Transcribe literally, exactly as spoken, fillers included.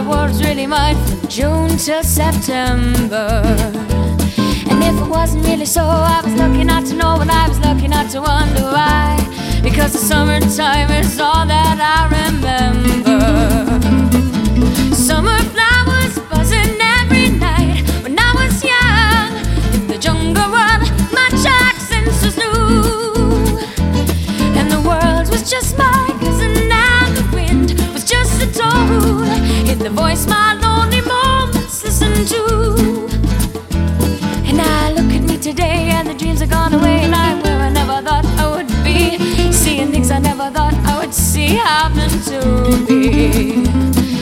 the world's really mine from June till September. And if it wasn't really so, I was lucky not to know, and I was lucky not to wonder why. Because the summertime is all that I remember. Summer flowers buzzing every night when I was young. In the jungle world, my accent was new, and the world was just my cousin, and the wind was just a toad in the voice my lonely moments listen to. And I look at me today, and the dreams are gone away, and I'm where I never thought I would be, seeing things I never thought I would see happen to me.